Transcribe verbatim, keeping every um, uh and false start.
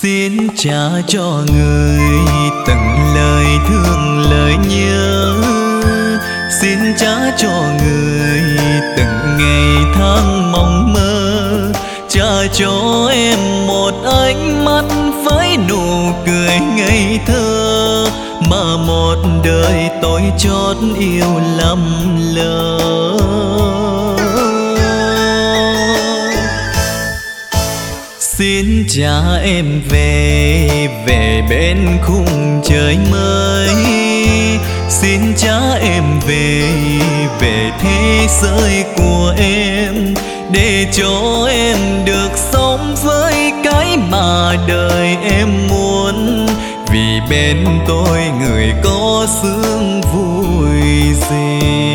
Xin trả cho người từng lời thương lời nhớ, xin trả cho người từng ngày tháng mong mơ, trả cho em một ánh mắt với nụ cười ngây thơ, mà một đời tôi chót yêu lầm lỡ. Xin trả em về, về bên khung trời mới. Xin trả em về, về thế giới của em, để cho em được sống với cái mà đời em muốn. Vì bên tôi người có sướng vui gì.